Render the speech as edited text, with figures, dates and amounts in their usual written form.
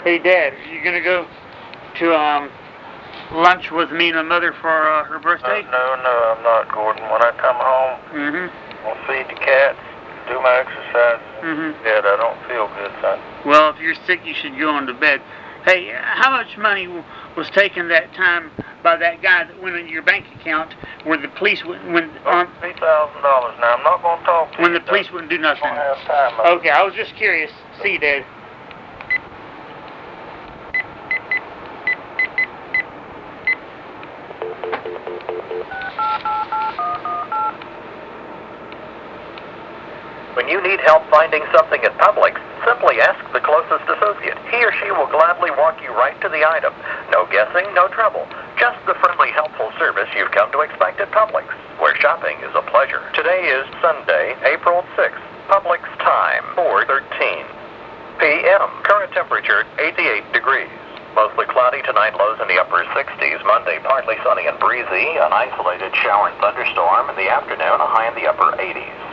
Hey, Dad, are you gonna go to lunch with me and my mother for her birthday? No, I'm not, Gordon. When I come home, I'll feed the cats, do my exercise. Dad, I don't feel good, son. Well, if you're sick, you should go on to bed. Hey, how much money was taken that time by that guy that went into your bank account where the police went on? $3,000. Now, I'm not going to talk to when you. the police wouldn't do nothing. I don't have time. Okay, I was just curious. See you, Dad. When you need help finding something at Publix, simply ask the closest associate. He or she will gladly walk you right to the item. No guessing, no trouble. Just the friendly, helpful service you've come to expect at Publix, where shopping is a pleasure. Today is Sunday, April 6th. Publix time, 4:13 p.m. Current temperature, 88 degrees. Mostly cloudy tonight, lows in the upper 60s. Monday, partly sunny and breezy. An isolated shower and thunderstorm in the afternoon, a high in the upper 80s.